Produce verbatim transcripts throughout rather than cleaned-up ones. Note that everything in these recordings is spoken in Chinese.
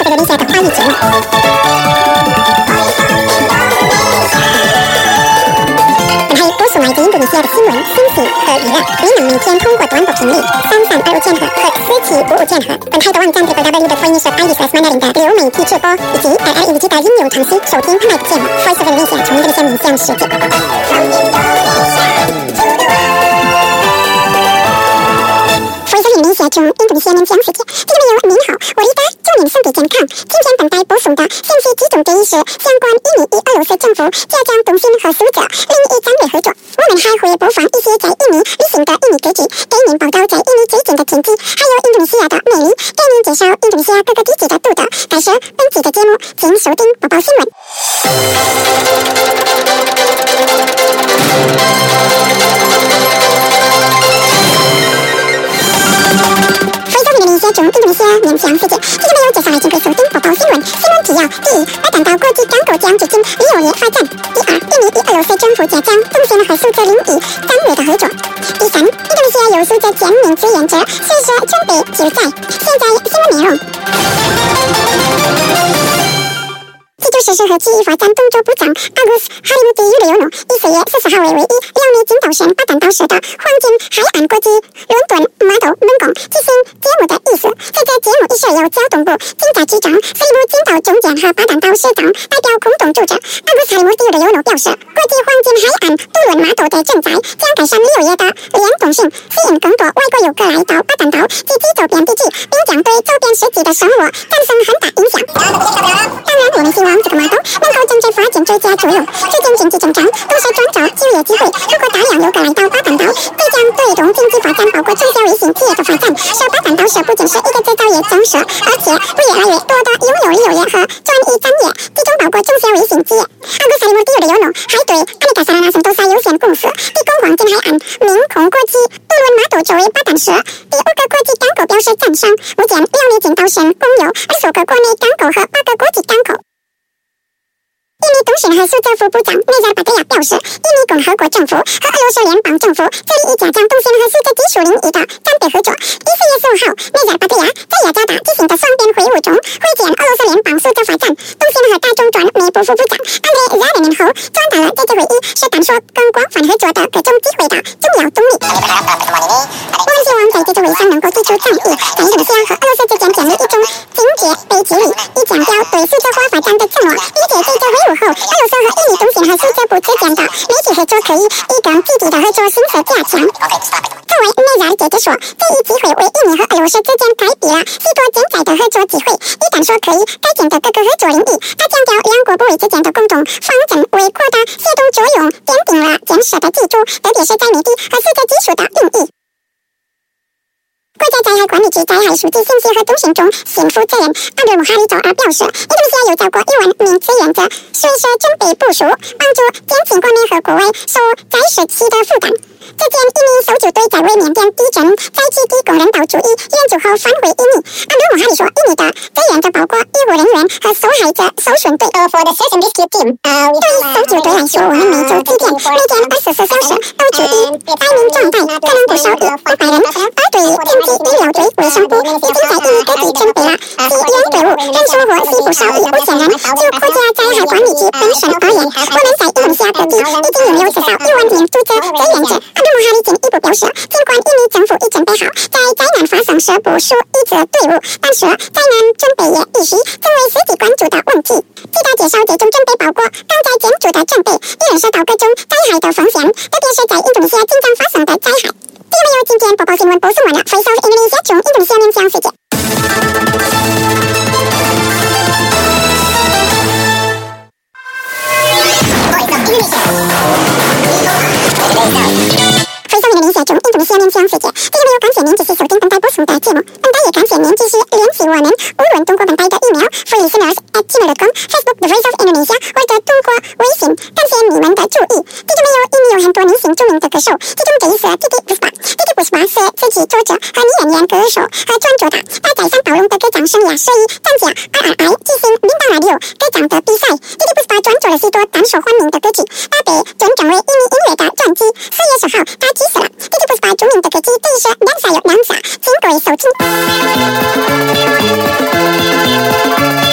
印度尼西亚的花艺节目。本台播送来自印度尼西亚的新闻、信息和娱乐，您能每天通过短波频率三三二五千赫和四七五五千赫。本台的网站 w w w dot voice of iris mandarin 的流媒体直播，以及 at L E D 的应用程序收听麦克节目 Voice of Indonesia 从印度尼西亚面向世界。Voice of Indonesia 从印度尼西亚面向世界。听众朋友您好，我是的，祝您身体健康。今天本台播送的信息集中第一是相关印尼与俄罗斯政府加强通信和苏者另一战略合作。我们还会播放一些在印尼旅行的印尼歌曲，给您报道在印尼最近的天气，还有印度尼西亚的魅力，给您介绍印度尼西亚各个地区的独特。开始本期的节目，请收听播报新闻。印度尼西亚中印度尼西亚面向世界，听众朋友接下来请会收听播报新闻。新闻提要：第一，二谈到国际港口将促进旅游业发展；第二，印尼与俄罗斯政府加强通信和数字领域战略的合作；第三，印度尼西亚有数字全民志愿者随时准备救灾。现在新闻内容。基础设施和区域发展工作部长阿古斯·哈里姆蒂·尤雷欧诺以四月十四号为唯一辽宁金岛县巴丹岛市的黄金海岸国际伦敦码头门工进行节目的意思。在这节目一事由交通部警察局长、西部金岛中间和巴丹岛市长代表共同主持。阿古斯·哈里姆蒂·尤雷欧诺表示，国际黄金海岸渡轮码头的建材将改善旅游业的联动性，吸引更多外国游客来到巴丹岛及其周边地区，并将对周边实际的生活产生很大影响。当然，我们希望这个码头能够真正发展最佳作用，促进经济增长，同时创造就业机会。如果大量游客来到巴丹岛，这将推动经济发展，包括中小微型企业的发展，使巴丹岛市不仅是一个制造业城市，而且会越来越多的拥有旅游业和专业产业，其中包括中小微型企业。阿古斯·哈里姆蒂·尤雷欧诺还对阿里嘎萨拉纳圣多萨有限公司提供黄金海岸明空国际渡轮码头作为巴丹市第五个国际港口表示赞赏。目前，辽宁金岛县共有二十个国内港口和八个国际港口。印尼通讯和数字副部长内扎尔巴特亚表示，印尼共和国政府和俄罗斯联邦政府致力于加强通信和数字技术领域的战略合作。于四月十五号，内扎尔巴特亚在雅加达举行的双边会晤中会见俄罗斯联邦数字发展、通信和大众传媒部副部长安德烈·亚列宁后，转达了这次会议是探索更广泛合作的各种机会的重要动力。我们希望在这次会上能够提出倡议，在印度尼西亚和俄罗斯之间建立一种警戒被激励，以强调对数字化发展的承诺，并且这次会晤后，俄罗斯和印尼通信和数字部之间的媒体合作可以以更积极的合作形式加强。作为内扎尔接着说，这一机会为印尼和俄罗斯之间开辟了许多精彩的合作机会，以探索可以改进的各个合作领域。他强调两国部委之间的共同方针为扩大协同作用奠定了坚实的基础，特别是在媒体和数字技术的领域。国家灾害管理局灾害数据信息和通信中新负责人阿德姆哈里周二表示，印度尼西亚有超过一万名志愿者随时准备部署，帮助减轻国内和国外受灾时期的负担。之前，印尼搜救队在为缅甸地震灾区提供人道主义援助后返回印尼。阿德姆哈里说，印尼的志愿者包括医护人员和受害者搜寻队。对于搜救队来说，我们每周几天，每天二十四小时都处于灾民状态，可能不少于五百人。而对于紧急医疗队，卫生部已经在印尼各地准备了支援队伍，人数或许不少于五千人。就国家灾害管理局本身而言，我们在印度尼西亚各地已经拥有至少一万名组织志愿者。阿德姆哈里进一步表示，尽管印尼政府已准备好在灾难发生时部署一支队伍，但是灾难准备也必须成为实际关注的问题。据他介绍，这种准备包括高灾建筑的准备，以认识到各种灾害的风险，特别是在印度尼西亚经常发生的灾害。听众朋友，今天播报新闻播送完了，Voice of Indonesia从印度尼西亚面向世界。Voice of Indonesia从印度尼西亚面向世界。听众朋友，感谢您继续收听本台播送的节目。本台也感谢您继续联系我们，无论通过本台的 email freelisteners at gmail dot com、Facebook The Voice of Indonesia， 或者通过微信。感谢你们的注意。听众朋友，印尼有很多明星著名的歌手，其中这一是 Titiek Puspa。Titiek Puspa 是词曲作者和女演员、歌手和创作的。他在上暴龙的歌唱生涯，所以参加 R R I 进行领导 radio 歌唱的比赛。Titiek Puspa 创作了许多大受欢迎的歌曲，他被尊称为印尼音乐的传奇。四月十号，他去世了。Titiek Puspa 著名的歌曲这一是两下有两下，请各位收听。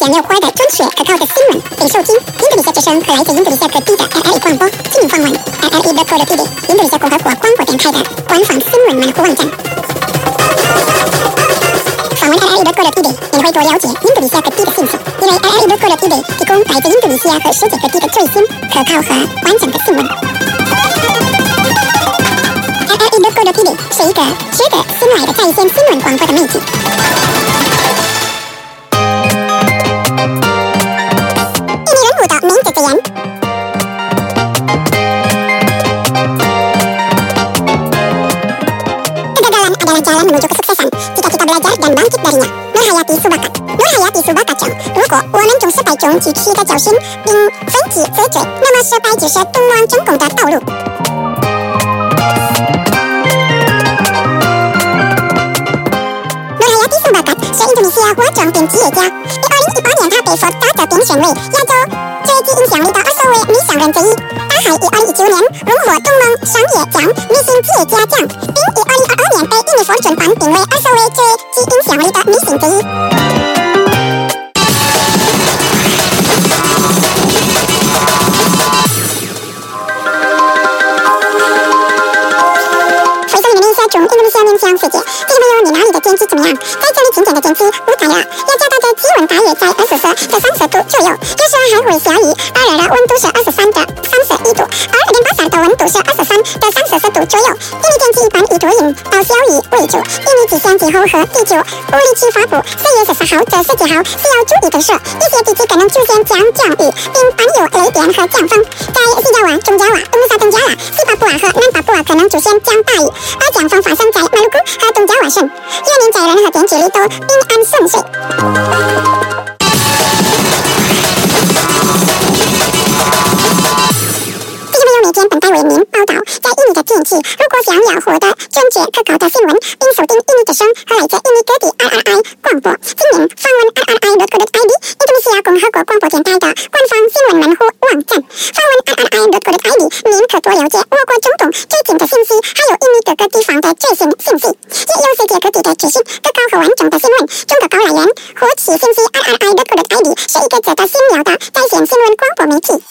没有花的准确可靠的新闻，并收听印度尼西亚之声和来自印度尼西亚各地的 R L E 广播新闻访问 R L E 的 Korea T V 印度尼西亚共和国广播电台的官方新闻门户网站。访问 R L E 的 Korea T V， 你会多了解印度尼西亚各地的信息，因为 R L E 的 Korea T V 提供来自印度尼西亚和世界各地的最新、可靠和完整的新闻。R L E 的 Korea T V 是一个值得信赖的在线新闻广播的媒体。印尼人物的名字字眼。Kegagalan adalah jalan menuju kesuksesan jika kita belajar dan bangkit darinya. Nur Hayati Subakat. Nur Hayati Subakat 讲，如果我们从失败中汲取的教训，并奋起自追，那么失败就是通往成功的道路。Nur Hayati Subakat 是印度尼西亚化妆品企业家。一二零一八年，他被福大的评选为亚洲最具影响力的二十位女商人之一。他还一二零一九年荣获东盟商业奖女性企业家奖，并一二零二二年被印尼福准榜评为二十位最具影响力的女性之一。回送印度尼西亚中，印度尼西亚面向世界，这个没有你哪里的天气怎么样？在这里今天的天气不太热，雅加达的气温大约在二十四到三十度左右，有时还会下雨。阿尔的温度是二十三到三十一度，而阿典巴萨的温度是二十三到三十四度左右。印尼天气一般以多云到小雨为主。印尼气象气候和地球物理局发布四月十四号至十七号需要注意的是，一些地区可能出现强降雨，并伴有雷电和强风。在西爪哇、中爪哇、东沙登加拉、西巴布亚和南巴布亚可能出现强大雨，而强风发生在马鲁库和东爪哇省。愿您在任何天气里都平安顺遂。每天本台为您报道在印尼的天气。如果想要获得准确可靠的新闻，并收听印尼之声和来自印尼各地 R L I 广播，请您访问 R L I dot co dot I D 印度尼西亚共和国广播电台的官方新闻门户网站。访问 R L I dot co dot I D， 您可多了解我国中东最近的信息，还有印尼各个地方的最新信息，也有世界各地的最新、可靠和完整的新闻。中可靠来源获取信息 R L I dot co dot I D 是一个值得信赖的在线新闻广播媒体。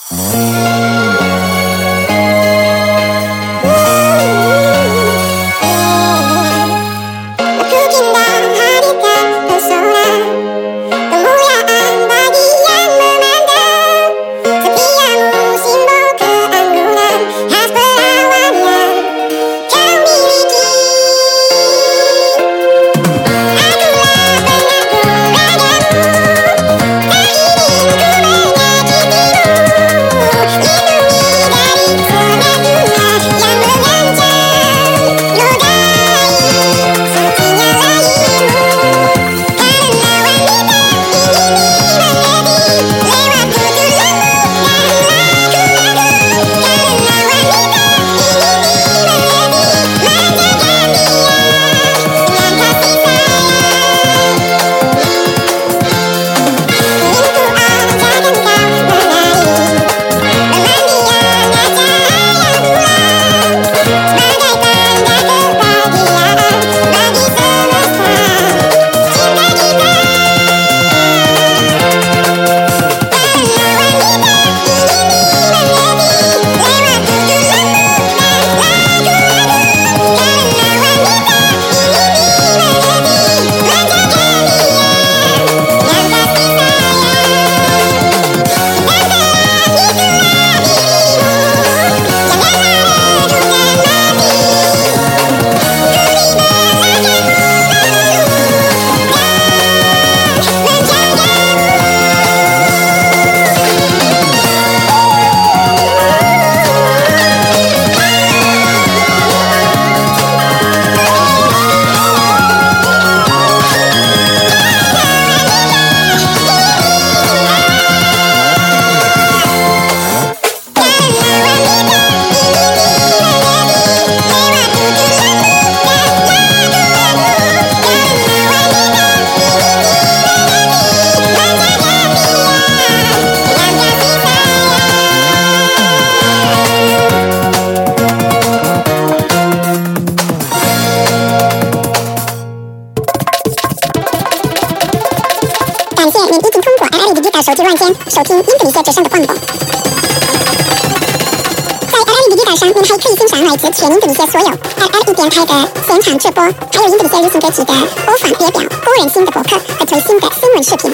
到手机软件收听印度尼西亚之声的广播。在 L L E Digital 上，您还可以欣赏来自全印度尼西亚所有 L L E 电台的现场直播，还有印度尼西亚流行歌曲的播放列表、个人新的博客和最新的新闻视频。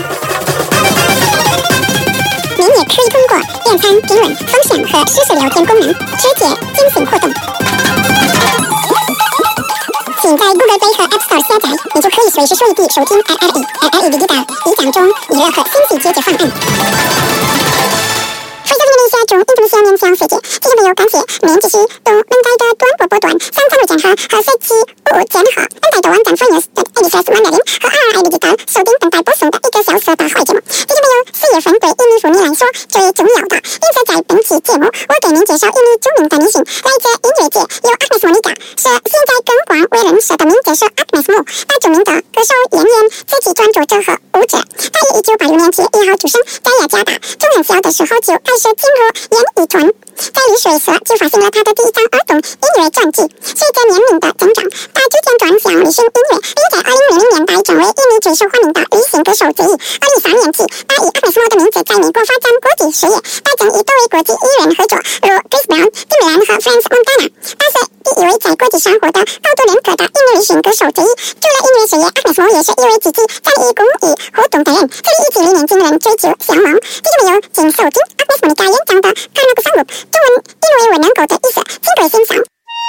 您也可以通过点餐、评论、分享和实时聊天功能直接进行互动。请在 Google Play 和 App Store 下载，你就可以随时随地收听 L L E L L E Digital 一讲中娱乐和信息解决方案。非洲印度尼西亚中印度尼西亚面向世界，听众朋友，感谢您继续动本台的短播波段三参路键号和设计五键号，本台的网站 Freenews 的 A B C S Mandarin 和 R R I Digital 收听本台播送的一个小时的会节目。听众朋友，四月份对印尼妇女来说最重要的，因此在本期节目，我给您介绍印尼著名的女性，来自音乐界由 Agnes Monica， 是现在更广为人知的名歌手 Agnes Mo， 她著名的歌手、演员、词曲创作者和舞者。她于一九八六年七月一号出生在雅加达，从很小的时候就开始进入演艺圈。在六岁时就发行了他的第一张儿童音乐专辑。随着年龄的增长，他逐渐转向流行音乐，并在二零六零年代成为印尼最受欢迎的流行歌手之一。二零一三年起，他以 Agnes Mo 的名字在美国发展国际事业，他曾与多位国际艺人合作，如 Chris Brown、Timbaland 和 Franz Montana。他是第一位在国际上获得高度认可的音乐流行歌手之一。除了音乐事业 ，Agnes Mo 也是一位积极参与公益活动的人，致力于激励年轻人追求向往。听众朋友，请收听 Agnes Monica 演讲的《卡纳古桑路》。中文因为我能够的意思，请各位欣赏。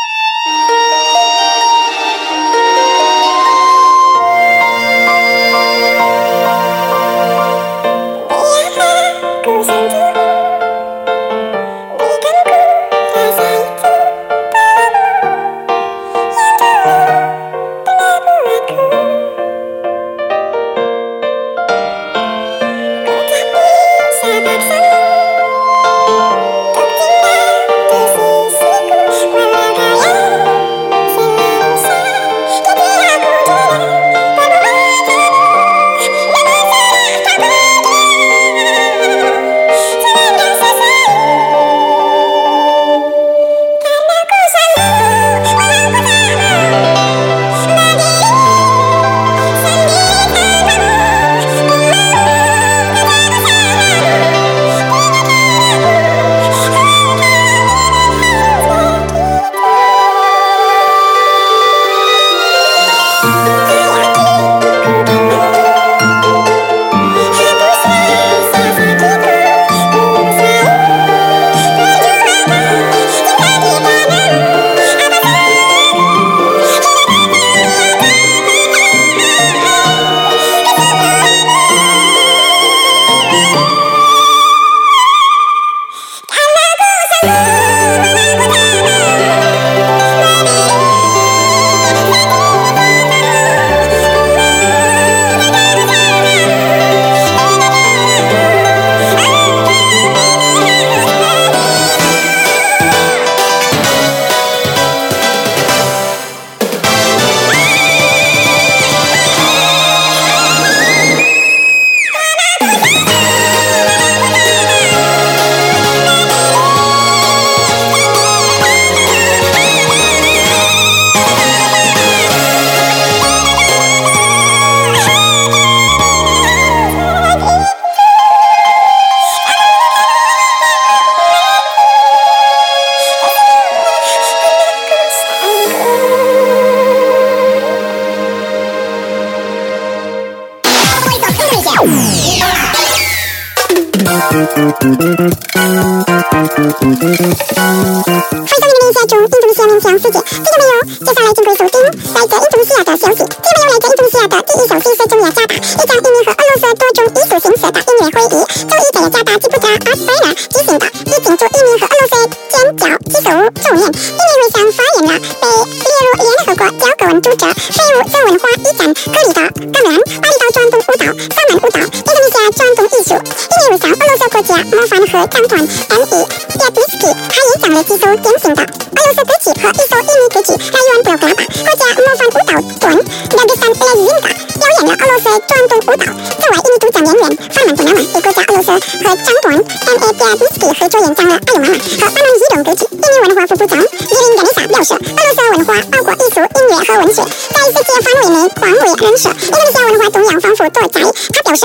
非洲印度尼西亚中印度尼西亚面向世界，听众朋友，接下来请各位收听来自印度尼西亚的消息。听众朋友，来自印度尼西亚的第一消息是中雅加达一场印尼和俄罗斯多种艺术形式的音乐会议，周一在雅加达吉布加阿斯贝纳举行的，以庆祝印尼和俄罗斯建交七十五周年。音乐会上发言了被列入联合国教科文组织非物质文化遗产隔离的冈兰、巴厘岛传统舞蹈、萨满舞蹈、印度尼西亚传统艺术。音乐会上，俄罗斯国家模范合唱团 M E Yatlisky 还演唱了几首典型的俄罗斯歌曲和一首印尼歌曲来源布洛格拉巴。国家模范舞蹈团 Dagestan Lezginka 表演了俄罗斯传统舞蹈。此外，印尼主讲演员范曼布纳瓦为国家俄罗斯合唱团 M E Yatlisky 合作演唱了艾尤妈妈和巴曼移动歌曲。印尼文化副部长伊林加尼萨表示，俄罗斯文化包括艺术、音乐和文学，在世界范围内广为人识。印度尼西亚文化多样丰富多彩。他表示，文化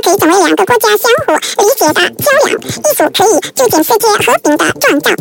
可以成为两个国家相互理解的桥梁，艺术可以促进世界和平的创造。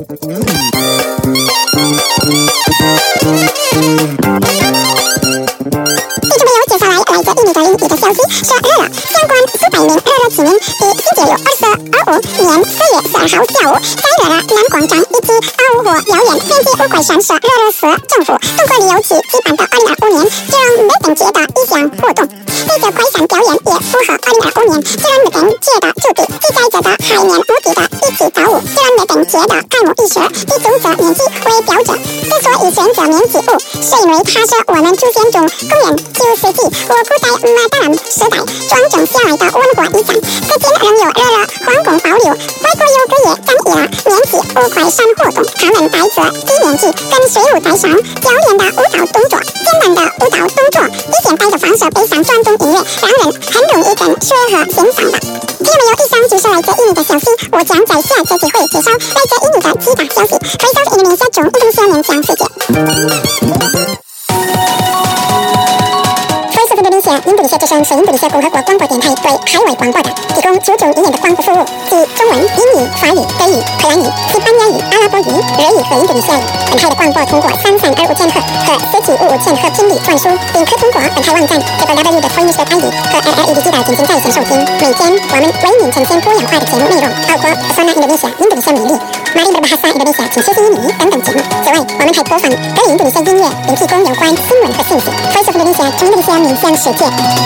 一直没有接下来来自印度的另一个消息是热热相关数百名热热居民于星期六二四二五年四月十二号下午，在热热南广场以及奥乌湖表演编辑乌龟山市热热市政府通过旅游局举办的二零二五年自然美等节的一项活动。这个快闪表演也符合二零二五年自然美等节的主题，记载着的海绵目的的一起造物。自然美等节的开幕仪式以种子面积为标准，之所以选择面积五，是因为它是我们祖先中公元九世纪或古代马达兰时代传承下来的文化遗产，至今仍有热热皇宫保留。外国游客也参与了面积五快闪活动，他们带着低面积跟水舞台上表演的舞蹈动作，简单的舞蹈动作以现代的方式配上传统音乐，让人很容易跟随和欣赏的。今天没有以上就是来自印度的消息，我将在下一次机会介绍来自印度的其他消息。Voice of Indonesia中印度下面讲世界。Voice of Indonesia 印度尼西亚之声是印度尼西亚共和国广播电台对海外广播的提供九种语言的广播服务，即中文、英语、法语、德语、荷兰语、西班牙语、阿拉伯语、日语和印度尼西亚语。本台的广播通过三三二五千赫和四七五五千赫频率传输，并可通过本台网站 double-u double-u double-u 的 Voice I D 和 L L E D 机台进行在线收听。每天我们为您呈现多样化的节目内容，包括 Pesona Indonesia 印度尼西亚美丽、Mari Berbahasa Indonesia 请学习英语等等节目。此外，我们还播放各印度尼西亚音乐，并提供有关新闻和信息。Voice of Indonesia 从印度尼西亚面向世界。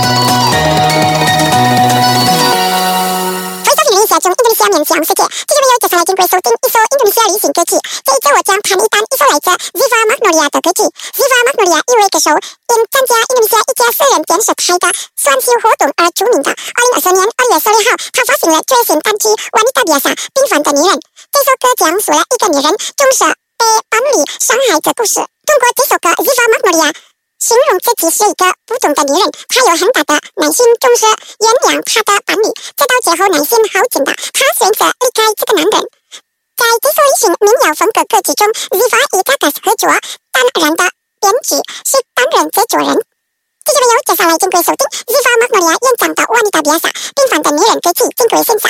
中印度尼西亚面向世界，这就没有接下来经过收听一首印度尼西亚旅行歌曲。这一次我将弹一弹一首来自 Ziva Magnolia 的歌曲。Ziva Magnolia 因为歌手因参加印度尼西亚一家私人电视台的选秀活动而出名的。二零二三年二月十六号，他发行了最新单曲《Wanita Biasa》平凡的女人。这首歌讲述了一个女人终是被伴侣伤害的故事。通过这首歌 ，Ziva Magnolia形容自己是一个不忠的女人，她有很大的耐心，总是原谅她的伴侣，直到最后耐心耗尽的，她选择离开这个男人。在这首旅行民谣风格歌曲中 ，Ziva 与 Gagas 合作担任的编剧是担任制作人。这就没有接下来经过收听 Ziva Magnolia 演唱的《Wanita Biasa》平凡的女人歌曲，经过欣赏。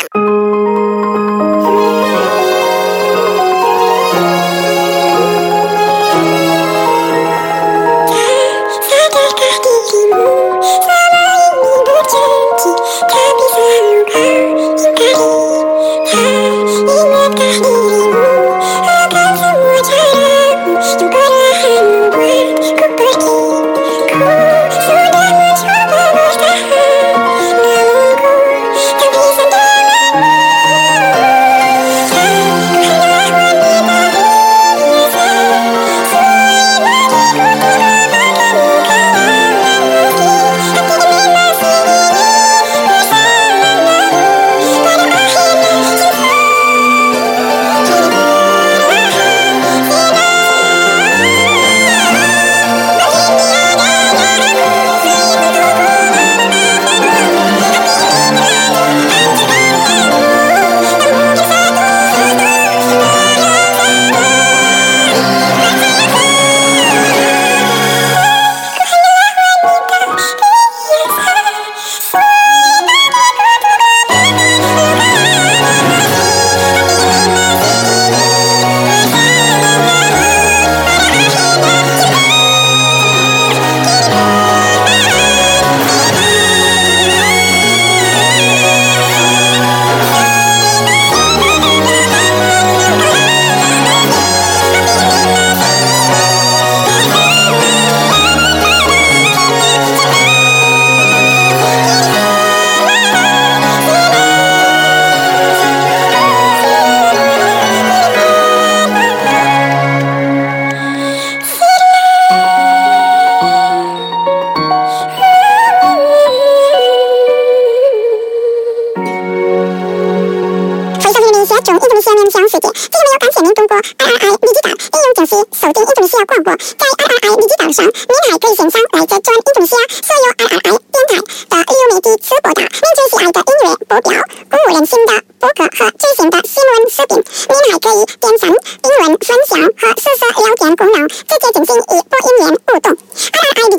中印度尼西亚面向世界，这就没有感谢您通过 I R I 立即岛应用程序收听印度尼西亚广播。在 I R I 立即岛上，您还可以欣赏来自全印度尼西亚所有 I R I 电台的旅游媒体直播的您最喜爱的音乐播报、鼓舞人心的播客和最新的新闻视频。您还可以点赞、评论、分享和实时聊天功能，直接进行与播音员互动。I R I 立即岛已在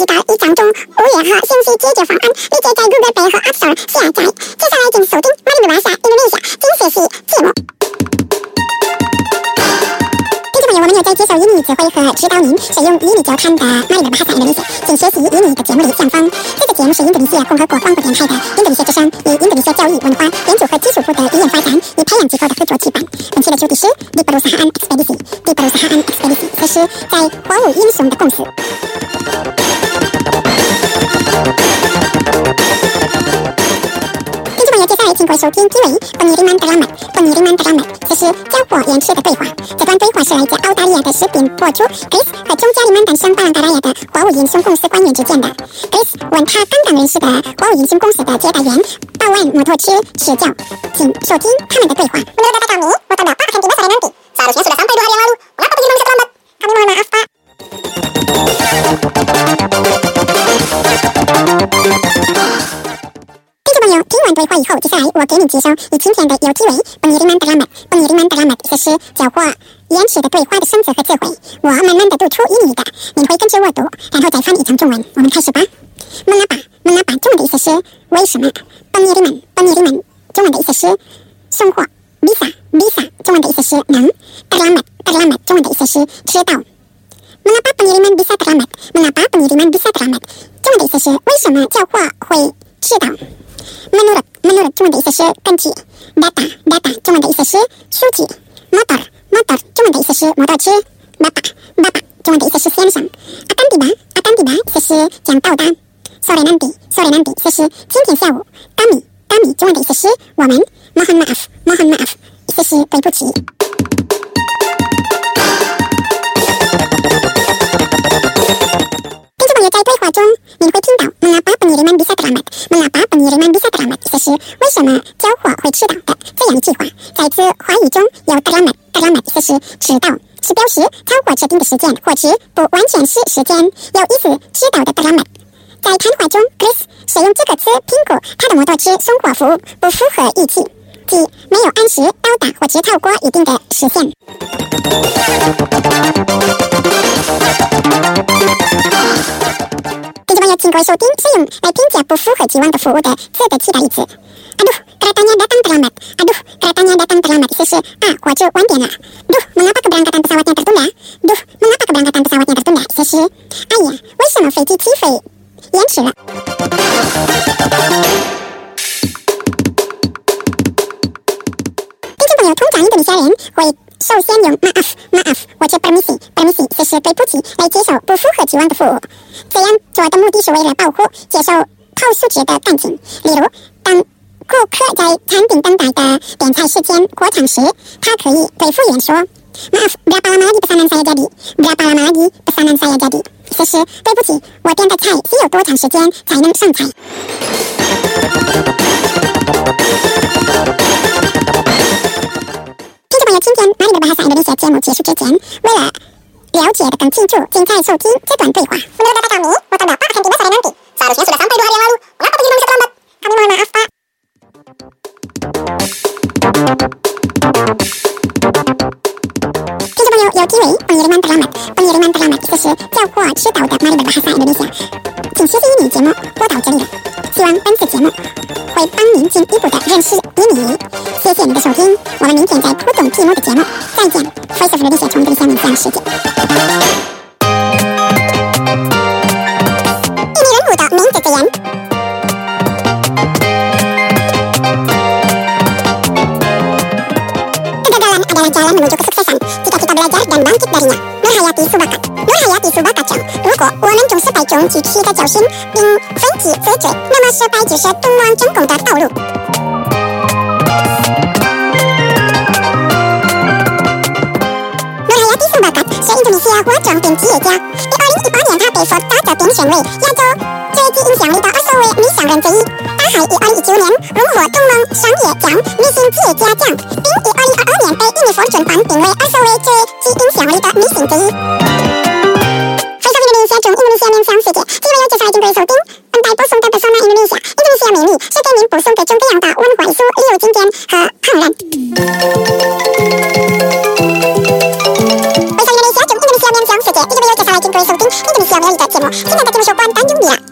上中五月号信息解决方案，立即在 Google Play 和 App Store 下载。接下来请收听马里巴沙印度尼西亚精学习节目。听众朋友，我们有在接受英语指挥和指导您使用英语交谈的马里巴沙印度尼西亚精学习英语的节目里讲方。这个节目是印度尼西亚共和国广播电台的印度尼西亚之声与印度尼西亚教育文化研究和技术部的语言发展与培养机构的合作举办。本期的主题是 Di Perusahaan Ekspedisi Di Perusahaan Ekspedisi， 这是在荒芜英雄的公司。听众朋友，接下来请各位收听第位 Pengiriman Terlambat Pengiriman Terlambat， 这是交货延迟的对话。这段对话是来自澳大利亚的食品博主 Chris 和中加里曼丹省巴朗达拉亚的华物运输公司官员之间的。Chris 问他刚刚认识的华物运输公司的接待员鲍万摩托车指教，请收听他们的对话。Menurut kata kami, motor bapak akan tiba sore nanti. Seharusnya sudah sampai dua hari yang lalu. Mengapa pengiriman bisa terlambat? Kami mohon maaf, Pak.听完对话以后，接下来我给你介绍以今天的有机为 Pengiriman Terlambat Pengiriman Terlambat， 这是交货延迟的对话的生词和词汇。我慢慢的读出英语的，你会跟着我读，然后再翻译成中文。我们开始吧。Mengapa Mengapa 中文的意思是为什么。Pengiriman Pengiriman 中文的意思是送货。Bisa Bisa 中文的意思是能。Terlambat Terlambat 中文的意思是迟到。Mengapa pengiriman bisa terlambat Mengapa pengiriman bisa terlambat 中文的意思是为什么交货会迟到。Menurut Menurut 中文的意思是根据。Data Data 中文的意思是数据。Motor Motor 中文的意思是摩托车。Bapak Bapak 中文的意思是先生。Akan tiba Akan tiba 意思是将到达。Sore nanti Sore nanti 意思是今天下午。Kami Kami 中文的意思是我们。Mohon maaf Mohon maaf 意思是对不起。在对话中，你会听到 Mengapa pengiriman bisa terlambat Mengapa pengiriman bisa terlambat 意思是为什么交货会迟到的这样一句话。在此话语中有 terlambat terlambat 意思是迟到，是表示超过指定的时间或者不完全是时间，有意思迟到的 terlambat。在谈话中 Chris 使用这个词评估他的摩托车送货服务不符合预期，即没有按时到达或者超过一定的时限。听众朋友，请各位收听使用来评价不符合期望的服务的词的替代语词。Aduh, keretanya datang terlambat. Aduh, keretanya datang terlambat 意思是啊，火车晚点了。Duh, mengapa keberangkatan pesawatnya tertunda? Duh, mengapa keberangkatan pesawatnya tertunda 意思是哎呀，为什么飞机起飞延迟了？听众朋友，通常印度尼西亚人会首先用 maaf maaf 或者 permisi permisi 这是对不起来接受不符合期望的服务。这样做的目的是为了保护接受好素质的感情。例如，当顾客在餐厅等待的点菜时间过长时，他可以对服务员说 maaf berapa lama lagi pesanan saya jadi berapa lama lagi pesanan saya jadi 这是对不起，我点的菜需有多长时间才能上菜。听众朋友，今天马里的巴哈萨印度尼西亚节目结束之前，为了了解的更清楚，请再收听这段对话。Menurut kata kami, motor bapak akan tiba sore nanti. Seharusnya sudah sampai dua hari yang lalu. Mengapa pengiriman bisa terlambat? Kami mohon maaf, Pak.听众朋友，有机会 Pengiriman Terlambat Pengiriman Terlambat 意思是交货迟到的马里的巴哈萨印度尼西亚。请学习英语节目播到这里了，希望本次节目会帮您进一步的认识英语。谢谢您的收听，我们明天在互动题目的节目再见。Voice of Indonesia 从印度尼西亚面向世界。印尼人物的名字字眼。Kegagalan adalah jalan menuju kesuksesan jika kita belajar dan bangkit darinya. Nur Hayati Subakat Nur Hayati Subakat讲，如果我们从失败中汲取的教训并奋起直追，那么失败就是通往成功的道路。Nur Hayati Subakat是印度尼西亚化妆品企业家，以二零一八年他被福大奖评选为亚洲最具影响力的二十位女小人之一。他还以二零一九年荣获同盟商业奖女性企业家奖，并以二零二二年被印尼福准榜评为二十位最具影响力的女性之一。非常印度尼西亚中印度尼西亚面向世界，希望有介绍敬贵收听。本台播送的不算印度尼西亚，印度尼西亚魅力是给您播送各种各样的文化艺术、旅游景点和好人。非常印度尼西亚中印度尼西亚面向世界，一个没有介绍来敬贵收听印度尼西亚魅力的节目。今天的节目就关单用力了。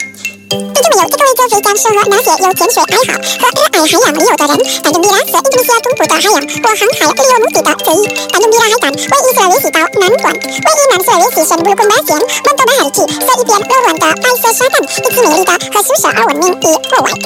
非将适合那些有潜水爱好和热爱海洋旅游的人。丹顿比拉是印度尼西亚东部的海洋或航海旅游目的地之一。丹顿比拉海滩位于斯洛维西岛南端，位于南斯洛维西省布鲁贡巴县蒙多巴海区，是一片柔软的白色沙滩，以其美丽的和舒适而闻名于国外。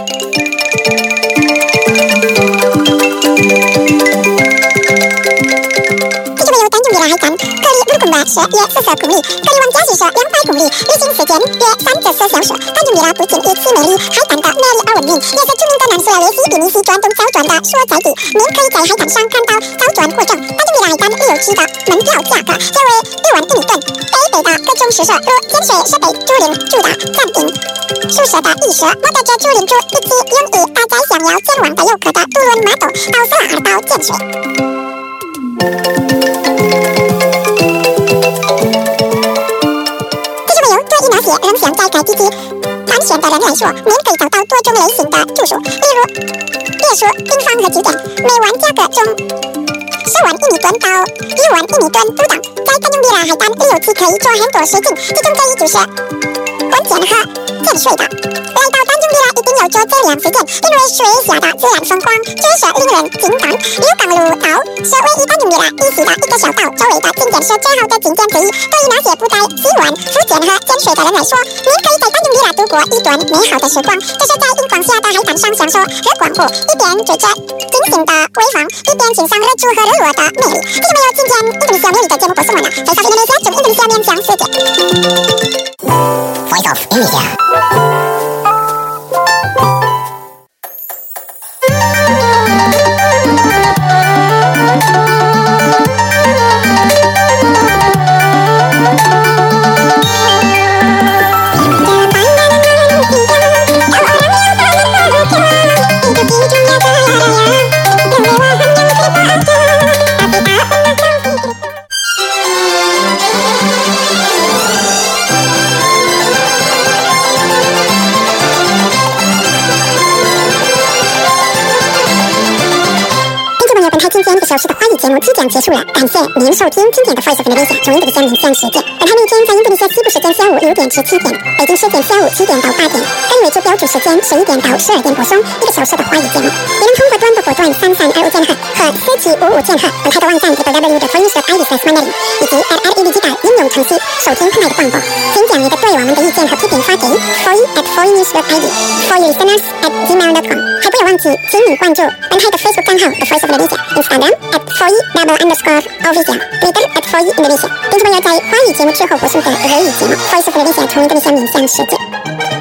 海滩距离布鲁贡巴市约四十公里，距离王家市是两百公里，旅行时间约三至四小时。丹顿比拉不仅以其美丽海滩的美丽而闻名，也是著名的南斯洛维西比尼西转动造船的所在地。您可以在海滩上看到造船过程。丹顿比拉海滩旅游区的门票价格约为一万英镑，北北的各种设施如潜水设备、竹林、住的暂定宿舍的浴室、摩托车竹林住，以及用以大家想要前往的游客的渡轮码头到斯拉尔岛潜水。那些仍想在该地区探险的人来说，您可以找到多种类型的住宿，例如别墅、平房和酒店，每晚价格从十万印尼盾到一万印尼盾不等。在丹顿比拉海滩旅游区可以做很多事情，其中之一就是观潜和潜水的。来到丹顿比拉一定要做这样事情，因为水下的自然风光就是令人惊叹。刘港路岛是位于丹顿比拉以西的一个小岛，周围的景点是最好的景点之一。对于那些不太喜欢浮潜和潜水的人来说，您可以在丹顿比拉度过一段美好的时光，就是在阴光下的海滩上享受日光湖，一边追着惊醒的微风，一边欣赏日出和日落的美丽。这就没有今天印度尼西亚美丽的节目播送完了，非常印度尼西亚，中印度尼西亚面向世界。Voice of Indonesia。今天一小时的华语节目即将结束了，感谢您收听今天的 Voice of Indonesia 中印度尼西亚面向世界。本台每天在印度尼西亚西部时间下午六点至七点，北京时间下午七点到八点，该位置标准时间十一点到十二点播送一个小时的华语节目。你能通过短波波段三三二五千赫和四七五五千赫，本台的网站 double-u double-u double-u 点 voice dot i d slash mandarin 以及 at r e d 大应用程序收听本台的广播。请将你的对我们的意见和批评发给 four at fournews dot i d for you listeners at gmail dot com。还不要忘记，请你关注本台的 Facebook 账号 The Voice of Indonesia、Instagram at four double underscore official、Twitter at four Indonesia。听众朋友在华语节目之后播送的日语节目 Voice of Indonesia 从印度尼西亚面向世界。